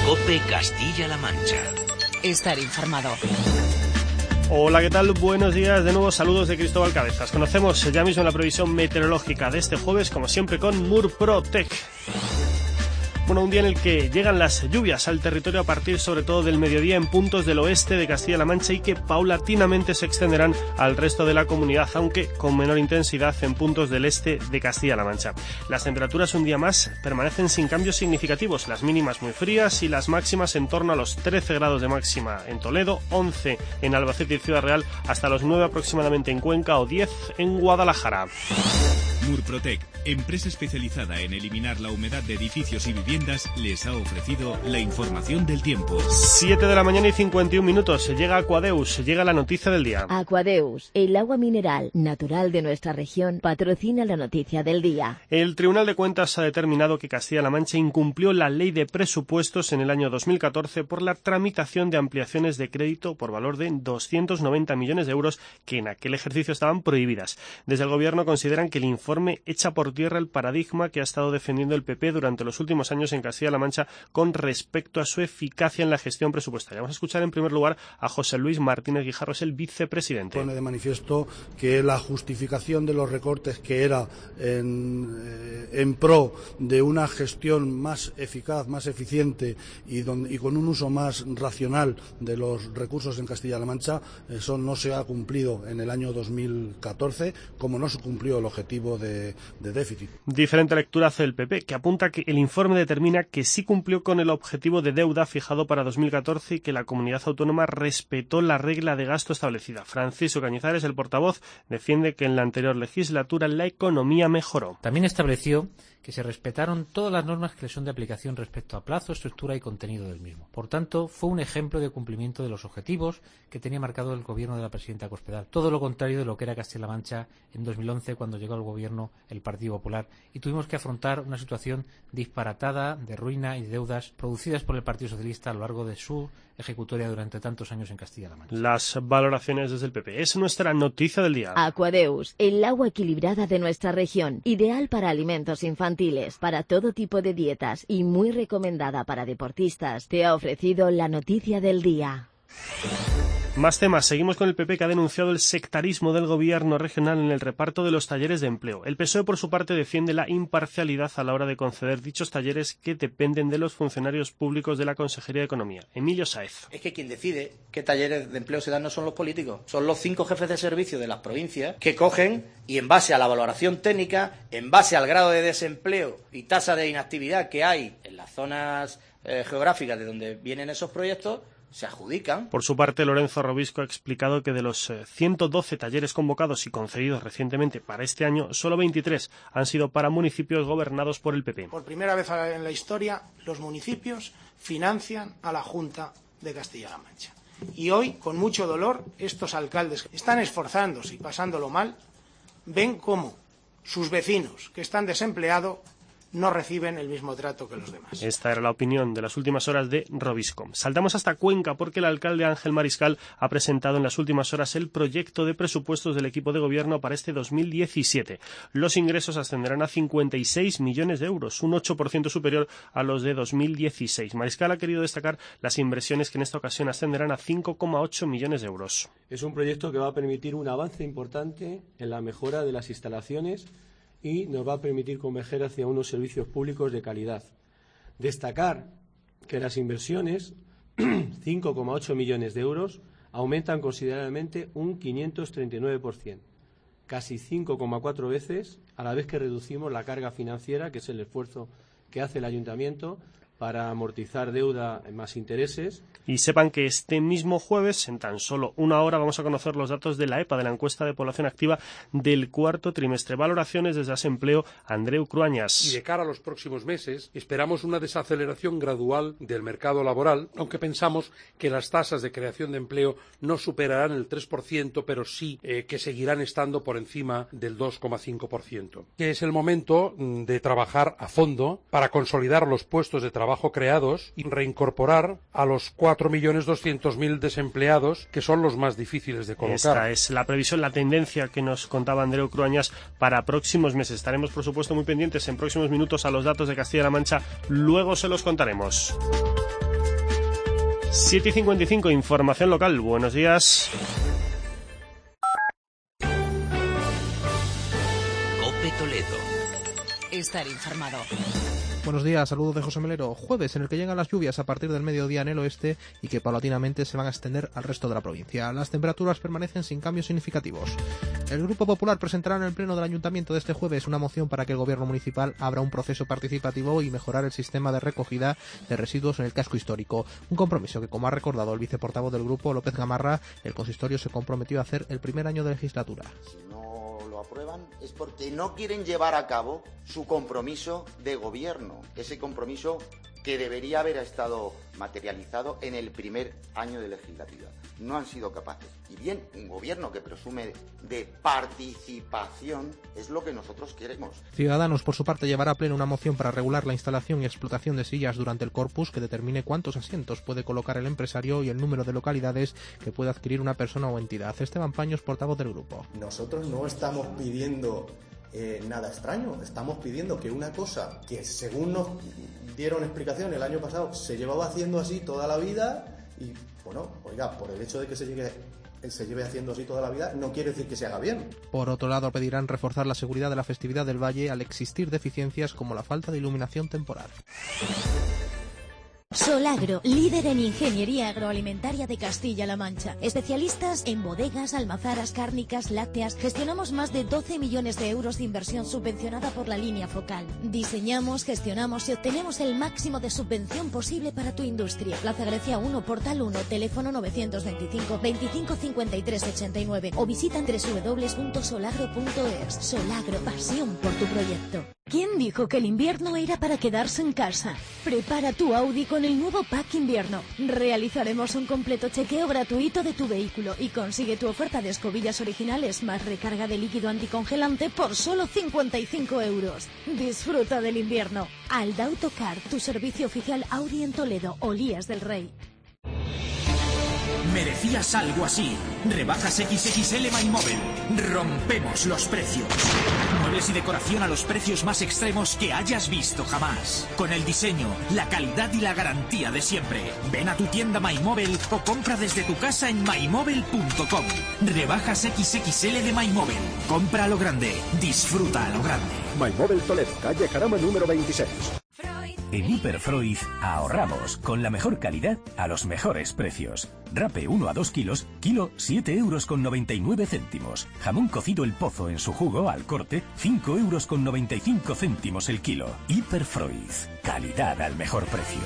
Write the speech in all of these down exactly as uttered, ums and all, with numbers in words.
COPE Castilla-La Mancha. Estar informado. Hola, ¿qué tal? Buenos días, de nuevo saludos de Cristóbal Cabezas. Conocemos ya mismo la previsión meteorológica de este jueves, como siempre con Murprotec. Bueno, un día en el que llegan las lluvias al territorio a partir sobre todo del mediodía en puntos del oeste de Castilla-La Mancha y que paulatinamente se extenderán al resto de la comunidad, aunque con menor intensidad en puntos del este de Castilla-La Mancha. Las temperaturas un día más permanecen sin cambios significativos, las mínimas muy frías y las máximas en torno a los trece grados de máxima en Toledo, once en Albacete y Ciudad Real, hasta los nueve aproximadamente en Cuenca o diez en Guadalajara. Murprotec, empresa especializada en eliminar la humedad de edificios y viviendas, les ha ofrecido la información del tiempo. siete de la mañana y cincuenta y un minutos. Llega Aquadeus, llega la noticia del día. Aquadeus, el agua mineral natural de nuestra región, patrocina la noticia del día. El Tribunal de Cuentas ha determinado que Castilla-La Mancha incumplió la ley de presupuestos en el año dos mil catorce por la tramitación de ampliaciones de crédito por valor de doscientos noventa millones de euros que en aquel ejercicio estaban prohibidas. Desde el Gobierno consideran que el informe echa por tierra el paradigma que ha estado defendiendo el P P durante los últimos años en Castilla-La Mancha con respecto a su eficacia en la gestión presupuestaria. Vamos a escuchar en primer lugar a José Luis Martínez Guijarro, es el vicepresidente. Pone de manifiesto que la justificación de los recortes, que era en, eh, en pro de una gestión más eficaz, más eficiente y, don, y con un uso más racional de los recursos en Castilla-La Mancha, eso no se ha cumplido en el año dos mil catorce, como no se cumplió el objetivo de De, de déficit. Diferente lectura hace el P P, que apunta que el informe determina que sí cumplió con el objetivo de deuda fijado para dos mil catorce y que la comunidad autónoma respetó la regla de gasto establecida. Francisco Cañizares, el portavoz, defiende que en la anterior legislatura la economía mejoró. También estableció que se respetaron todas las normas que le son de aplicación respecto a plazo, estructura y contenido del mismo. Por tanto, fue un ejemplo de cumplimiento de los objetivos que tenía marcado el gobierno de la presidenta Cospedal. Todo lo contrario de lo que era Castilla-La Mancha en dos mil once, cuando llegó al gobierno el Partido Popular, y tuvimos que afrontar una situación disparatada de ruina y de deudas producidas por el Partido Socialista a lo largo de su ejecutoria durante tantos años en Castilla-La Mancha. Las valoraciones desde el P P. Es nuestra noticia del día. Aquadeus, el agua equilibrada de nuestra región, ideal para alimentos infantiles, para todo tipo de dietas y muy recomendada para deportistas, te ha ofrecido la noticia del día. Más temas. Seguimos con el P P, que ha denunciado el sectarismo del gobierno regional en el reparto de los talleres de empleo. El P S O E, por su parte, defiende la imparcialidad a la hora de conceder dichos talleres que dependen de los funcionarios públicos de la Consejería de Economía. Emilio Sáez. Es que quien decide qué talleres de empleo se dan no son los políticos, son los cinco jefes de servicio de las provincias que cogen y en base a la valoración técnica, en base al grado de desempleo y tasa de inactividad que hay en las zonas eh, geográficas de donde vienen esos proyectos, se adjudican. Por su parte, Lorenzo Robisco ha explicado que de los ciento doce talleres convocados y concedidos recientemente para este año, solo veintitrés han sido para municipios gobernados por el P P. Por primera vez en la historia, los municipios financian a la Junta de Castilla-La Mancha. Y hoy, con mucho dolor, estos alcaldes que están esforzándose y pasándolo mal, ven cómo sus vecinos que están desempleados no reciben el mismo trato que los demás. Esta era la opinión de las últimas horas de Robisco. Saltamos hasta Cuenca porque el alcalde Ángel Mariscal ha presentado en las últimas horas el proyecto de presupuestos del equipo de gobierno para este dos mil diecisiete. Los ingresos ascenderán a cincuenta y seis millones de euros, un ocho por ciento superior a los de dos mil dieciséis. Mariscal ha querido destacar las inversiones que en esta ocasión ascenderán a cinco coma ocho millones de euros. Es un proyecto que va a permitir un avance importante en la mejora de las instalaciones y nos va a permitir converger hacia unos servicios públicos de calidad. Destacar que las inversiones, cinco coma ocho millones de euros, aumentan considerablemente un quinientos treinta y nueve por ciento, casi cinco coma cuatro veces, a la vez que reducimos la carga financiera, que es el esfuerzo que hace el ayuntamiento para amortizar deuda más intereses. Y sepan que este mismo jueves, en tan solo una hora, vamos a conocer los datos de la E P A, de la encuesta de población activa del cuarto trimestre. Valoraciones desde Asempleo, Andreu Cruañas. Y de cara a los próximos meses, esperamos una desaceleración gradual del mercado laboral, aunque pensamos que las tasas de creación de empleo no superarán el tres por ciento, pero sí eh, que seguirán estando por encima del dos coma cinco por ciento. Que es el momento de trabajar a fondo para consolidar los puestos de trabajo trabajo creados y reincorporar a los cuatro millones doscientos mil desempleados, que son los más difíciles de colocar. Esta es la previsión, la tendencia que nos contaba Andreu Cruañas para próximos meses. Estaremos, por supuesto, muy pendientes en próximos minutos a los datos de Castilla-La Mancha. Luego se los contaremos. siete y cincuenta y cinco, información local. Buenos días. COPE Toledo. Estar informado. Buenos días, saludos de José Melero. Jueves en el que llegan las lluvias a partir del mediodía en el oeste y que paulatinamente se van a extender al resto de la provincia. Las temperaturas permanecen sin cambios significativos. El Grupo Popular presentará en el Pleno del Ayuntamiento de este jueves una moción para que el Gobierno municipal abra un proceso participativo y mejorar el sistema de recogida de residuos en el casco histórico. Un compromiso que, como ha recordado el viceportavoz del Grupo, López Gamarra, el consistorio se comprometió a hacer el primer año de legislatura. Aprueban es porque no quieren llevar a cabo su compromiso de gobierno, ese compromiso que debería haber estado materializado en el primer año de legislatura. No han sido capaces. Y bien, un gobierno que presume de participación es lo que nosotros queremos. Ciudadanos, por su parte, llevará a pleno una moción para regular la instalación y explotación de sillas durante el corpus que determine cuántos asientos puede colocar el empresario y el número de localidades que puede adquirir una persona o entidad. Esteban Paños, portavoz del grupo. Nosotros no estamos pidiendo eh, nada extraño, estamos pidiendo que una cosa que, según nos dieron explicación el año pasado, se llevaba haciendo así toda la vida y, bueno, oiga, por el hecho de que se llegue se lleve haciendo así toda la vida, no quiere decir que se haga bien. Por otro lado, pedirán reforzar la seguridad de la festividad del Valle al existir deficiencias como la falta de iluminación temporal. Solagro, líder en ingeniería agroalimentaria de Castilla-La Mancha. Especialistas en bodegas, almazaras, cárnicas, lácteas. Gestionamos más de doce millones de euros de inversión subvencionada por la línea focal. Diseñamos, gestionamos y obtenemos el máximo de subvención posible para tu industria. Plaza Grecia uno, Portal uno, teléfono novecientos veinticinco, veinticinco cincuenta y tres ochenta y nueve o visita doble u doble u doble u punto solagro punto es. Solagro, pasión por tu proyecto. ¿Quién dijo que el invierno era para quedarse en casa? Prepara tu Audi con el nuevo Pack Invierno. Realizaremos un completo chequeo gratuito de tu vehículo y consigue tu oferta de escobillas originales más recarga de líquido anticongelante por solo cincuenta y cinco euros. Disfruta del invierno. Alda Autocar, tu servicio oficial Audi en Toledo, Olías del Rey. Merecías algo así. Rebajas equis equis ele MyMobile. Rompemos los precios. Muebles y decoración a los precios más extremos que hayas visto jamás. Con el diseño, la calidad y la garantía de siempre. Ven a tu tienda MyMobile o compra desde tu casa en my mobile punto com. Rebajas equis equis ele de MyMobile. Compra a lo grande. Disfruta a lo grande. MyMobile Toledo, calle Jarama número veintiséis. En Hiperfreud ahorramos con la mejor calidad a los mejores precios. Rape uno a dos kilos, kilo siete euros con noventa y nueve céntimos. Jamón cocido El Pozo en su jugo al corte, cinco euros con noventa y cinco céntimos el kilo. Hiperfreud, calidad al mejor precio.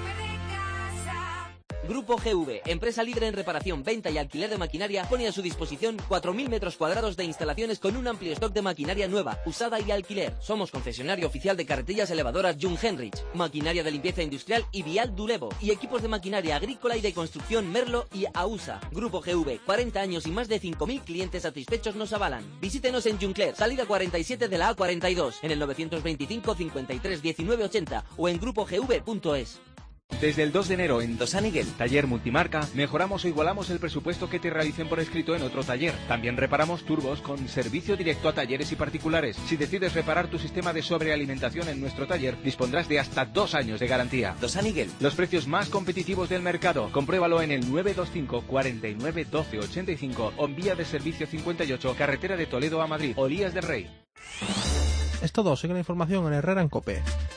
Grupo G V, empresa líder en reparación, venta y alquiler de maquinaria, pone a su disposición cuatro mil metros cuadrados de instalaciones con un amplio stock de maquinaria nueva, usada y alquiler. Somos concesionario oficial de carretillas elevadoras Jung Henrich, maquinaria de limpieza industrial y Vial Dulevo, y equipos de maquinaria agrícola y de construcción Merlo y AUSA. Grupo G V, cuarenta años y más de cinco mil clientes satisfechos nos avalan. Visítenos en Juncler, salida cuarenta y siete de la A cuarenta y dos, en el novecientos veinticinco cincuenta y tres diecinueve ochenta o en grupo g v punto es. Desde el dos de enero en Dos Aniguel, taller multimarca, mejoramos o igualamos el presupuesto que te realicen por escrito en otro taller. También reparamos turbos con servicio directo a talleres y particulares. Si decides reparar tu sistema de sobrealimentación en nuestro taller, dispondrás de hasta dos años de garantía. Dos Aniguel, los precios más competitivos del mercado. Compruébalo en el nueve dos cinco, cuarenta y nueve, doce ochenta y cinco o en vía de servicio cincuenta y ocho, carretera de Toledo a Madrid, Olías del Rey. Es todo, sigue la información en Herrera en COPE.